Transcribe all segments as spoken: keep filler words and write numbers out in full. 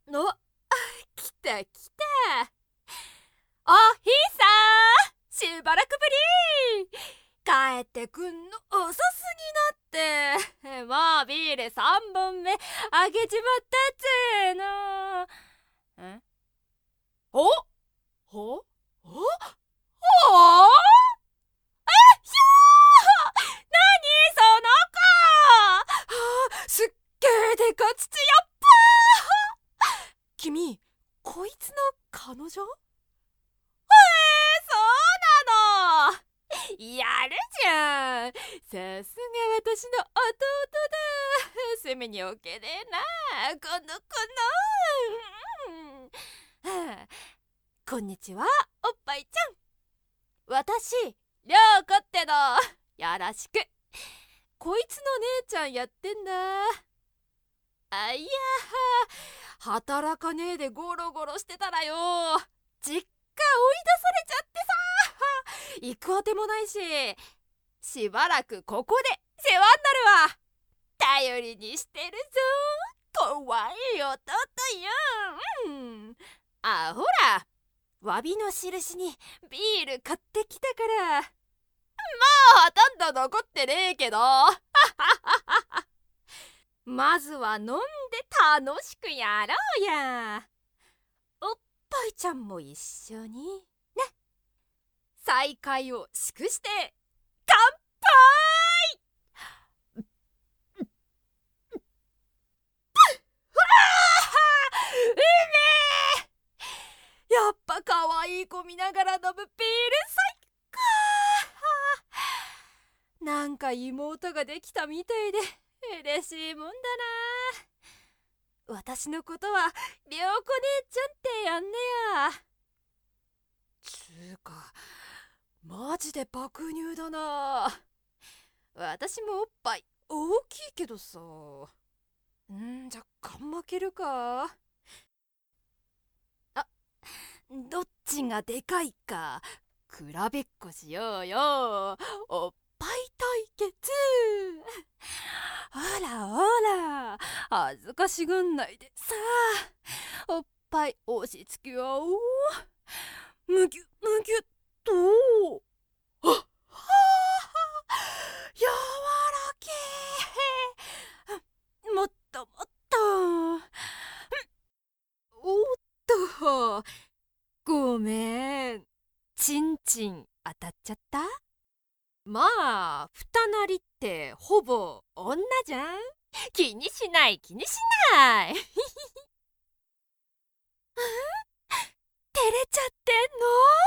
お、来た来た。おひさー、しばらくぶり。帰ってくんの遅すぎなって。もうビールさんぼんめあげちまったっつーの。んおほおおおえひゃー、なにその子。はあ、すっげーでかつつやっぱー。君、こいつの彼女？えー、そうなの。やるじゃん。さすが私の弟だ。隅に置けねえな、この子の。うんはあ、こんにちは、おっぱいちゃん。私、りょうこっての。よろしく。こいつの姉ちゃんやってんだ。あ、いやー、働かねえでゴロゴロしてたらよ、実家追い出されちゃってさ、行くあてもないし、しばらくここで世話になるわ。頼りにしてるぞ、怖い弟よ。うん、あ、ほら、詫びの印にビール買ってきたから。もうほとんど残ってねえけどまずは飲んで楽しくやろうや。おっぱいちゃんも一緒にね。再会を祝して乾杯。うわー、うめえ。やっぱ可愛い子見ながら飲むビール最高。なんか妹ができたみたいで嬉しいもんだな。私のことはりょうこ姉ちゃんってやんねや。つーか、マジで爆乳だな。私もおっぱい大きいけどさ。んー、若干負けるか。あ、どっちがでかいか比べっこしようよ。おっぱい対決。ほらほら、恥ずかしがんないでさ。おっぱい押し付け合おう。むぎゅむぎゅっと。あっ、はあ、やわらけー。もっともっと。おっと、ごめん、ちんちん当たっちゃった。まあ二なりってほぼ女じゃん。気にしない気にしない照れちゃってん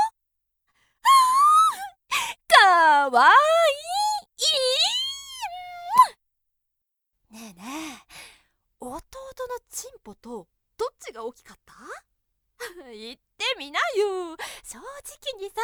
の？かわいい。ねえねえ、弟のチンポとどっちが大きかった？言ってみなよ、正直にさ。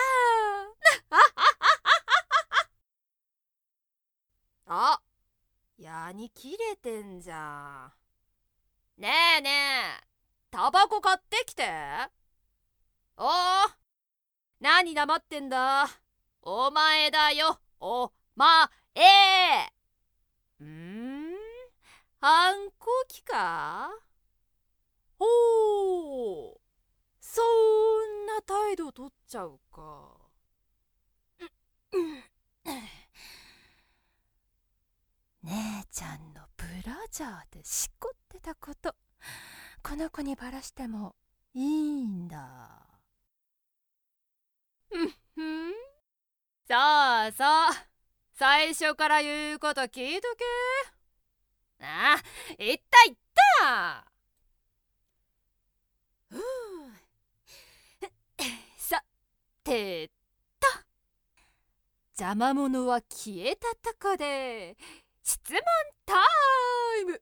あ、矢に切れてんじゃん。ねえねえ、タバコ買ってきて。おー、何黙ってんだ。お前だよ、おまえ。んー、反抗期か。ほう、そんな態度取っちゃうか。姉ちゃんのブラジャーでしこってたこと、この子にバラしてもいいんだ。うんふん、そうそう、最初から言うこと聞いとけ。ああ、言った言った。ふう、さてと、邪魔者は消えたとこで質問タイム。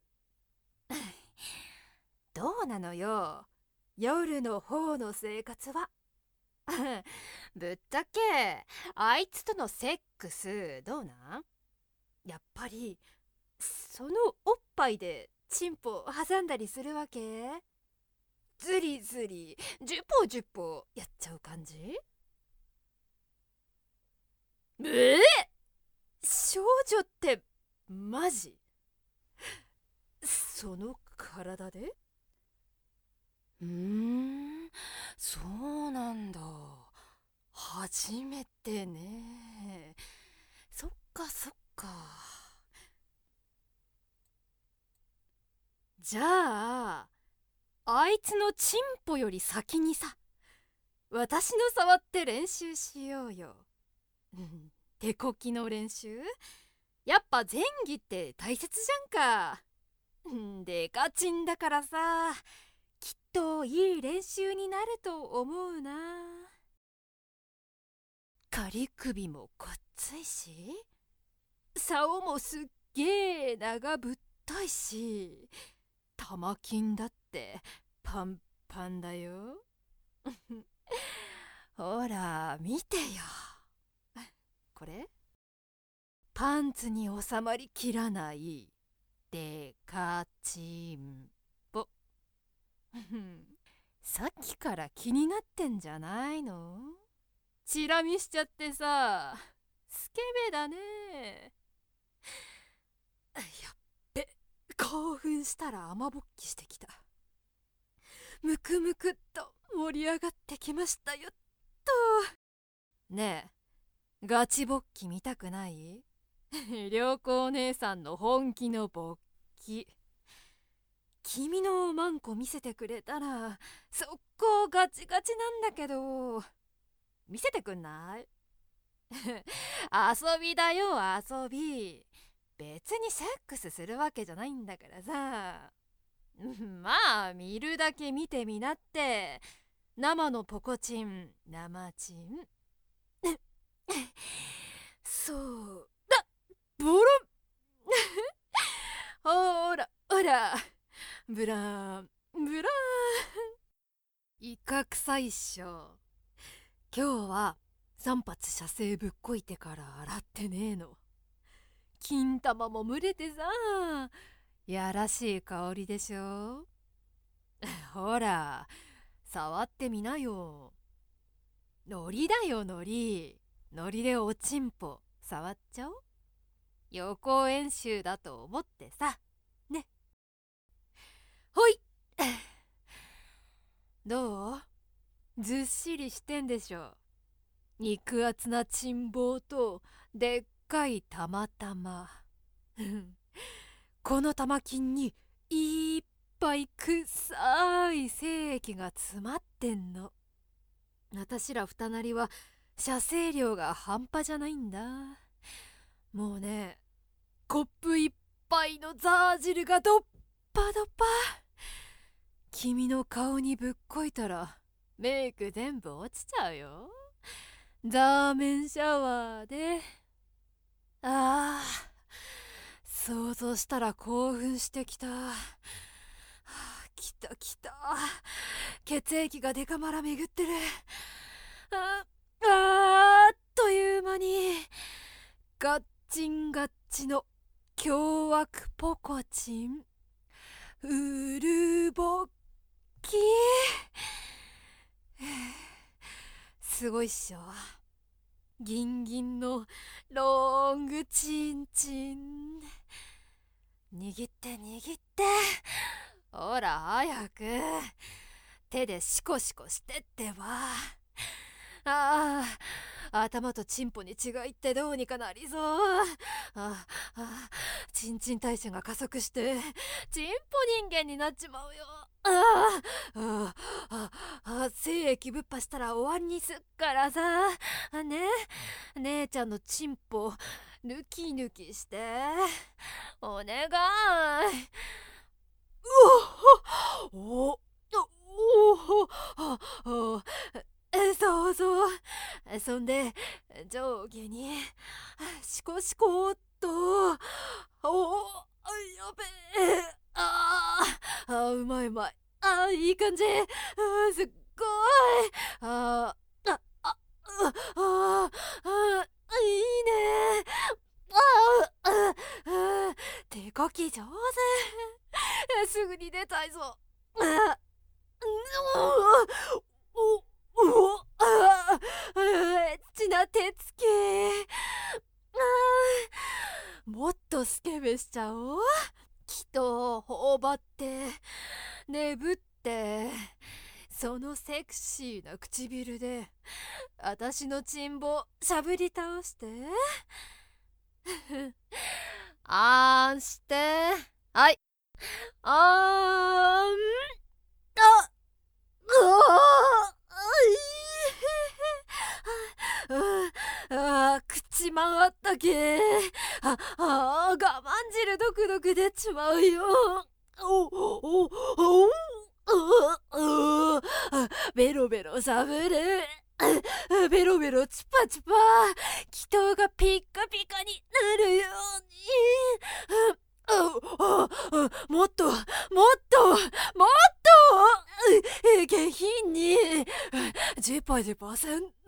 どうなのよ、夜の方の生活は。ぶっちゃけあいつとのセックスどうなん？やっぱりそのおっぱいでチンポ挟んだりするわけ？ズリズリジュポジュポやっちゃう感じ？えー、少女ってマジ？その体で？ うーん、そうなんだ。初めてね。そっかそっか。じゃあ、あいつのチンポより先にさ、私の触って練習しようよ。うん、手こきの練習。やっぱ前儀って大切じゃんか。うんでかちんだからさ、きっといい練習になると思うな。仮首もごっついし、竿もすっげえ長ぶったいし、玉金だってパンパンだよ。ほら見てよ、これパンツに収まりきらないでかちんぽ。さっきから気になってんじゃないの？チラ見しちゃってさ、スケベだね。やっべ、興奮したら雨ぼっきしてきた。むくむくっと盛り上がってきましたよっと。ねえ、ガチ勃起見たくない？良子お姉さんの本気の勃起。君のマンコ見せてくれたら速攻ガチガチなんだけど、見せてくんない？遊びだよ遊び。別にセックスするわけじゃないんだからさ。まあ見るだけ見てみなって。生のポコチン生チン。そうだ、ボロン。ほらほら、ブランブラン。いかくさいっしょ。今日は三発射精ぶっこいてから洗ってねえの。金玉も蒸れてさ、やらしい香りでしょ。ほら触ってみなよ。のりだよのり。のりでおちんぽ触っちゃおう。予行演習だと思ってさね。ほい。どう？ずっしりしてんでしょ。肉厚なちんぼうとでっかい玉玉。この玉金にいっぱい臭い精液が詰まってんの。私ら二なりは射精量が半端じゃないんだ。もうね、コップいっぱいのザー汁がドッパドパ。君の顔にぶっこいたらメイク全部落ちちゃうよ。ザーメンシャワーで。ああ、想像したら興奮してきた。はあ、きたきた。血液がデカマラ巡ってる。ああっという間にガッチンガッチの凶悪ポコチンフルボッキー。すごいっしょ。ギンギンのロングチンチン。握って握って、ほら早く手でシコシコしてってば。ああ、頭とチンポに違いってどうにかなりそう。ああ、チンチン代謝が加速してチンポ人間になっちまうよ。ああああ、精液ぶっぱしたら終わりにすっからさ。ね、姉ちゃんのチンポ抜き抜きしてお願い。うおおおおお、そうそう。そんで上下にシコシコっと。おお、やべえ。あーあ、うまいうまい。あー、いい感じ。あー、すっごい。あーあああああ、いいね。あああ、手こき上手。すぐに出たいぞ。あおおお、ああ、エッチな手つき。あー、もっとスケベしちゃおう。木と頬張ってねぶってそのセクシーな唇で私のチンボしゃぶり倒してあーんして、はい、あーん、あ、うわああ、口回ったけ。ああ、我慢汁ドクドク出ちまうよ。おおおおベロベロしゃぶる。ベロベロチュパチュパ、気筒がピッカピカになるように。もっともっともっと下品にジパジパせんの。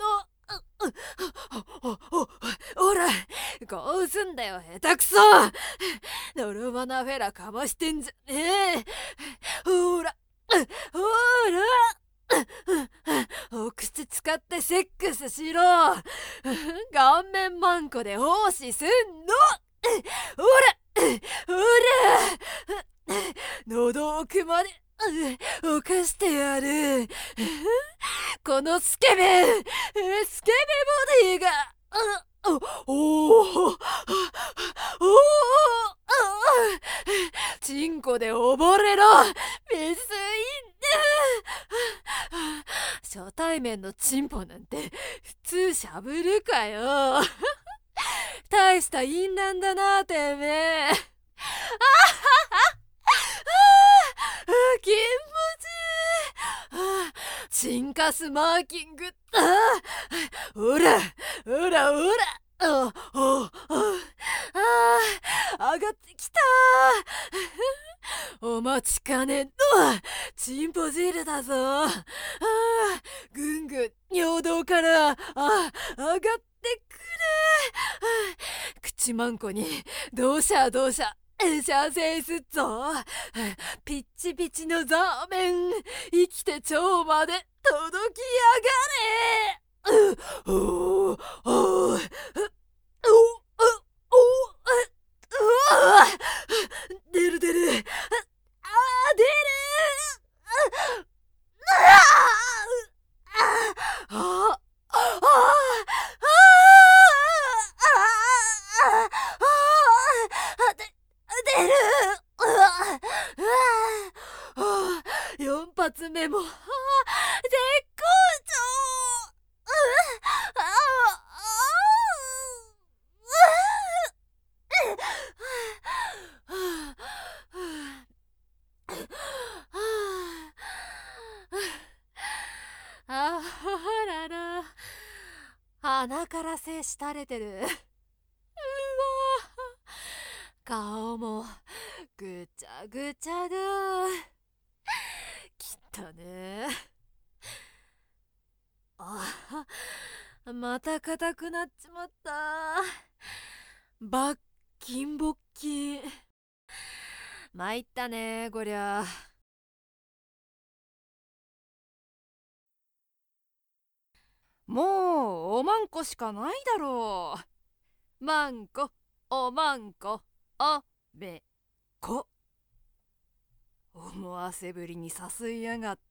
ほら、こうすんだよ、下手くそ。ノルマナフェラかましてんじゃねえ。ほらほら、お口使ってセックスしろ。顔面マンコで奉仕すんの。ほらほら、喉奥まで犯してやる。このスケベスケベボディがおおおおチンコで溺れろ水いん初対面のチンポなんて普通しゃぶるかよ。大した淫乱だなてめえ。あ気持ちいい。チンカスマーキング。ほらほらほら、あああ上がってきた。お待ちかねのチンポ汁だぞ。あぐんぐん尿道からあ上がってくる。口マンコにどうしゃどうしゃ射精すっぞ。ピッチピチのザーメン生きて腸まで届きやがれ。おおおおお出る出る、あー出る。ああ出る。よん発目も絶好調。あらら、鼻から精子垂れてる。うわ、顔もぐちゃぐちゃだ。きったね。あまた硬くなっちまった。バッキンボッキン。参ったねこりゃ。もうおまんこしかないだろう。まんこおまんこおべこ。思わせぶりに誘いやがって。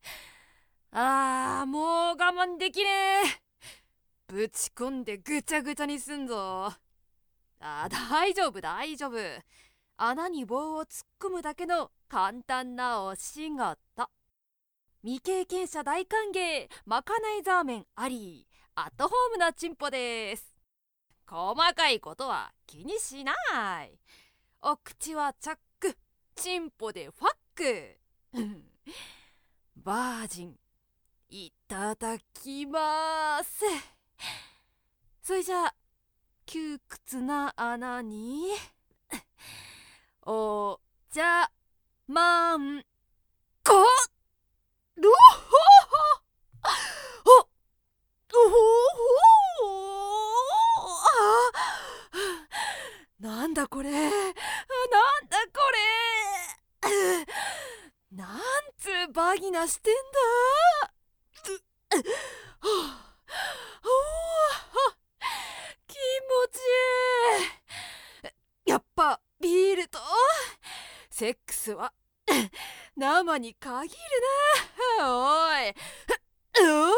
あーもう我慢できねえ。ぶち込んでぐちゃぐちゃにすんぞ。あー大丈夫大丈夫。穴に棒を突っ込むだけの簡単なお仕事。未経験者大歓迎、まかないザーメンあり、アットホームなチンポです。細かいことは気にしない。お口はチャック、チンポでファック。バージンいただきます。それじゃあ窮屈な穴にお茶まんこ。おほほおほあなんだこれ、なんだこれ、なんつうバギナしてんだ。気持ちいい。やっぱビールとセックスは生に限るな。おい、う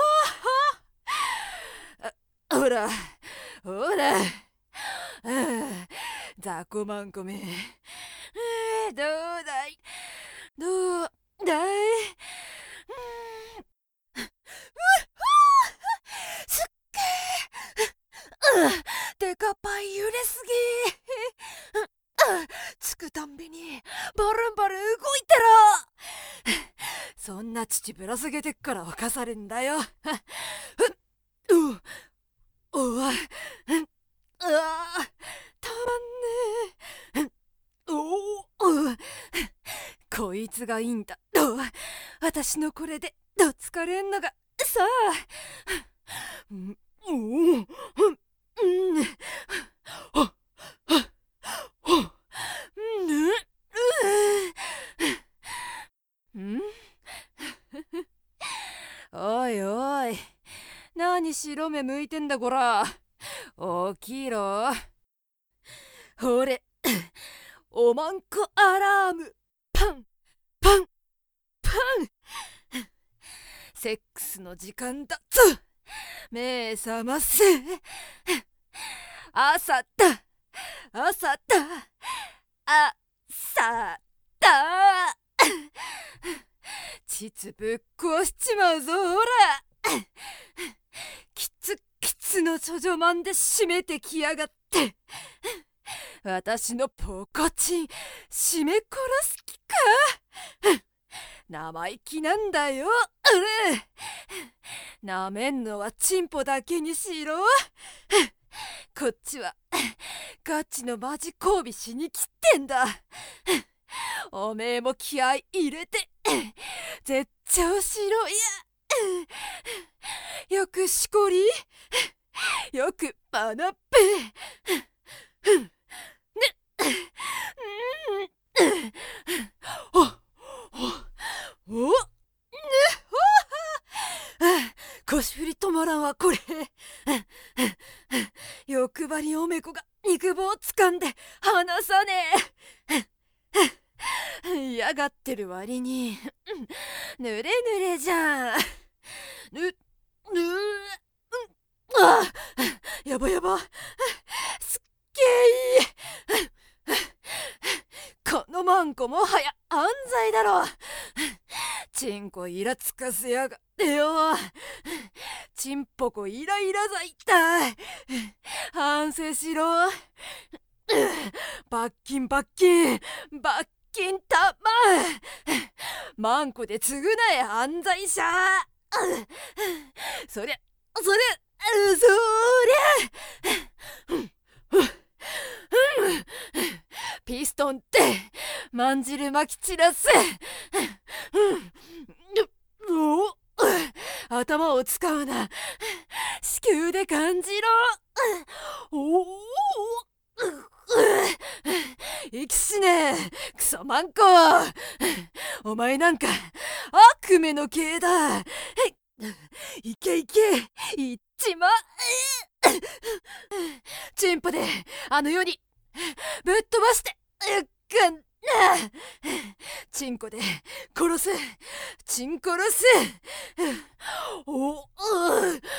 おほらほら、雑魚マンコめ、どうだいどうだい、すっげえ、デカパイ揺れすぎ、つくたんびにバルンバルン動いてろ。そんな父ぶら下げてっから犯されんだよ。ううおい、ああ、たまんねえ。おお、こいつがいいんだ。私のこれでどつかれんのがさあ。うん、おお、うん、はっはっはっ、ぬ、ん、おいおい、何白目向いてんだこら。起きろ。ほれ、おまんこアラーム、パンパンパン。セックスの時間だぞ。目覚ませ。朝だ朝だ朝だ。膣ぶっ壊しちまうぞ。ほら、きつきつの処女マンで締めてきやがって。私のポコチン締め殺す気か。生意気なんだよ。なめんのはチンポだけにしろ。こっちはガチのマジ交尾しに来てんだ。おめえも気合い入れて絶頂しろや。よくしこり、よくパナッペ。ね、おおお、腰振り止まらんわこれ。欲張りおめこが肉棒つかんで離さねえ。嫌がってる割にぬれぬれじゃん。ぬぬあ、やばやば、すっげえいい。このマンコもはや犯罪だろ。チンコイラつかせやがってよ。チンポコイライラ罪だ。反省しろ。罰金罰金罰金たま。マンコで償え犯罪者。そりゃそりゃそりゃピストンってまんじるまき散らす。お頭を使うな。子宮で感じろ。おお、息しねえクソマンコ。お前なんか悪夢の系だ。いけいけいっちまえ。チンポであの世にぶっ飛ばしてうっくん。チンコで殺すチン殺す。おおうう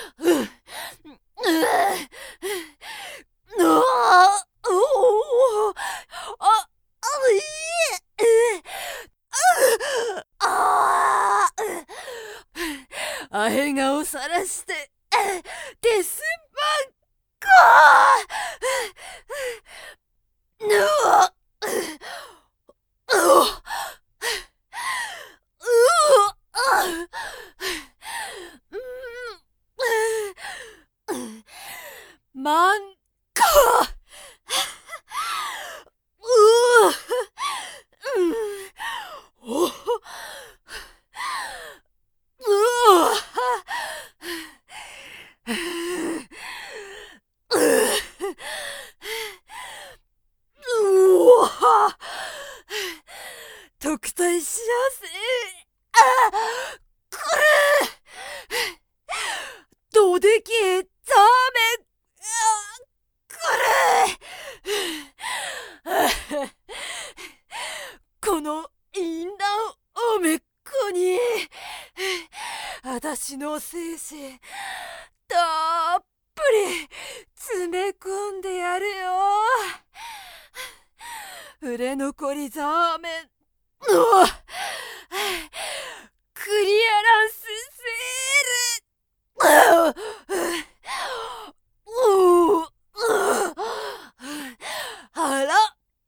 あおおああいえああへがをさらしてデスマンコ。ぬわうおマンコ。うおうお特待幸せ。あこれどでけえザーメン。これこのインナーお私の精子たっぷり詰め込んでやるよ。売れ残りザーメンのクリアランスセール。あら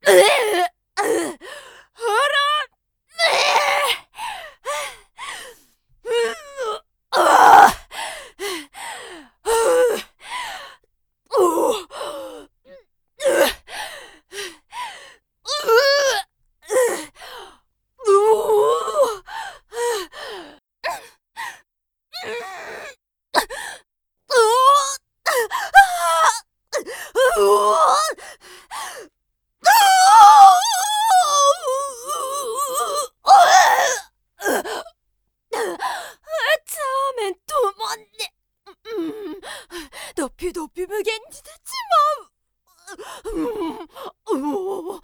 ドピュドピュ無限に出ちまう。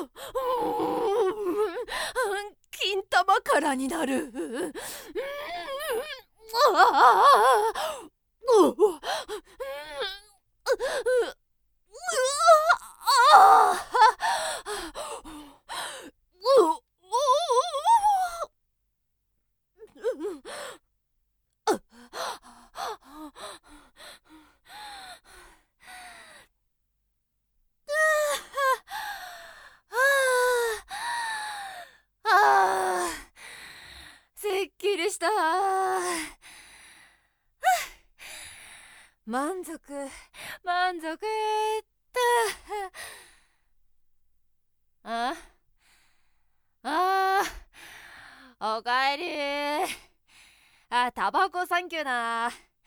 金玉からになる。すっきりした。満足満足っと。ああー、おかえり。あ、タバコサンキューな。あ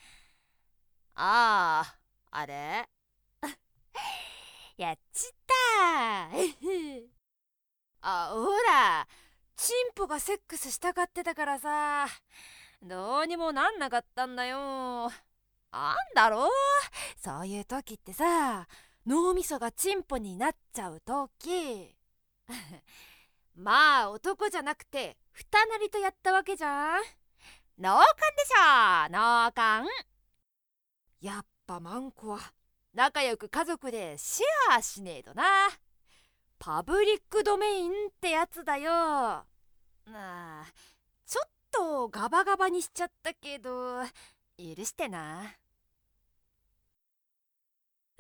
あ、あれやっちったあ、ほら、チンポがセックスしたがってたからさ、どうにもなんなかったんだよ。あんだろう、そういう時ってさ、脳みそがチンポになっちゃう時まあ男じゃなくて二なりとやったわけじゃん。脳幹でしょ、脳幹。やっぱマンコは仲良く家族でシェアしねえとな。パブリックドメインってやつだよ。ああ、ちょっとガバガバにしちゃったけど許してな。うー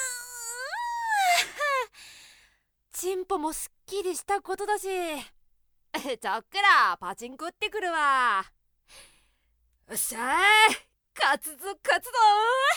んチンポもすっきりしたことだし、ちょっくらパチンコ打ってくるわ。よっしゃー、勝つぞ勝つぞ